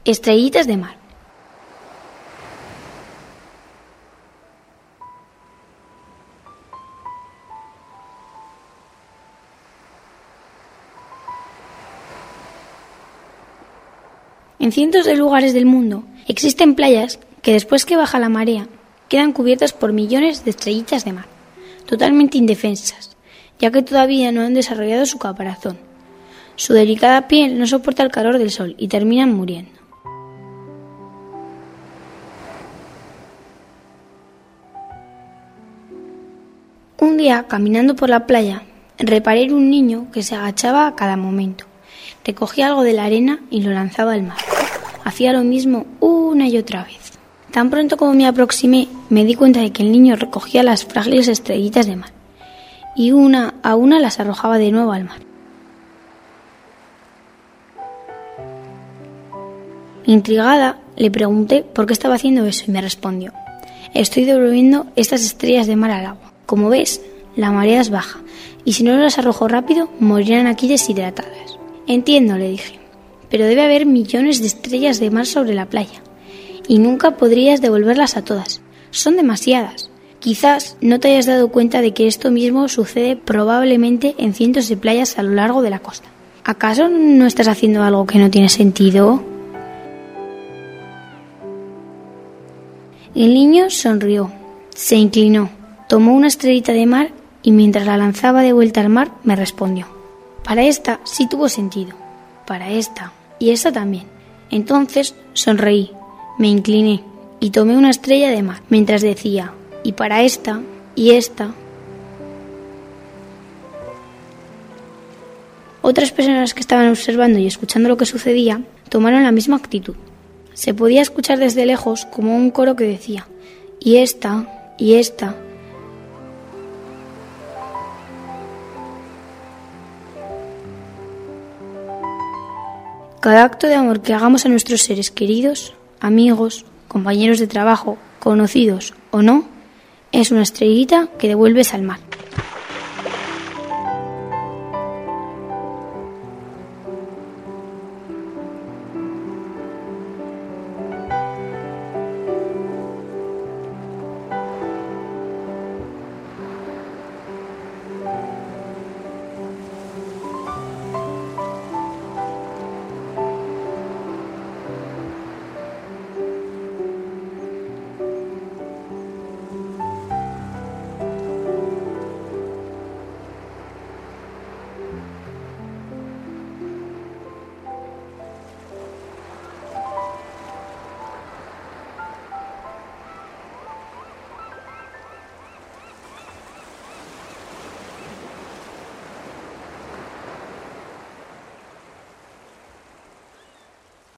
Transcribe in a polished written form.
Estrellitas de mar. En cientos de lugares del mundo existen playas que después que baja la marea quedan cubiertas por millones de estrellitas de mar, totalmente indefensas, ya que todavía no han desarrollado su caparazón. Su delicada piel no soporta el calor del sol y terminan muriendo. Un día, caminando por la playa, reparé en un niño que se agachaba a cada momento. Recogía algo de la arena y lo lanzaba al mar. Hacía lo mismo una y otra vez. Tan pronto como me aproximé, me di cuenta de que el niño recogía las frágiles estrellitas de mar y una a una las arrojaba de nuevo al mar. Intrigada, le pregunté por qué estaba haciendo eso y me respondió: estoy devolviendo estas estrellas de mar al agua. Como ves, la marea es baja y si no las arrojo rápido, morirán aquí deshidratadas. Entiendo, le dije, pero debe haber millones de estrellas de mar sobre la playa y nunca podrías devolverlas a todas. Son demasiadas. Quizás no te hayas dado cuenta de que esto mismo sucede probablemente en cientos de playas a lo largo de la costa. ¿Acaso no estás haciendo algo que no tiene sentido? El niño sonrió, se inclinó, tomó una estrellita de mar y mientras la lanzaba de vuelta al mar me respondió: para esta sí tuvo sentido, para esta y esta también. Entonces sonreí, me incliné y tomé una estrella de mar mientras decía: y para esta y esta. Otras personas que estaban observando y escuchando lo que sucedía tomaron la misma actitud. Se podía escuchar desde lejos como un coro que decía: y esta y esta. Cada acto de amor que hagamos a nuestros seres queridos, amigos, compañeros de trabajo, conocidos o no, es una estrellita que devuelves al mar.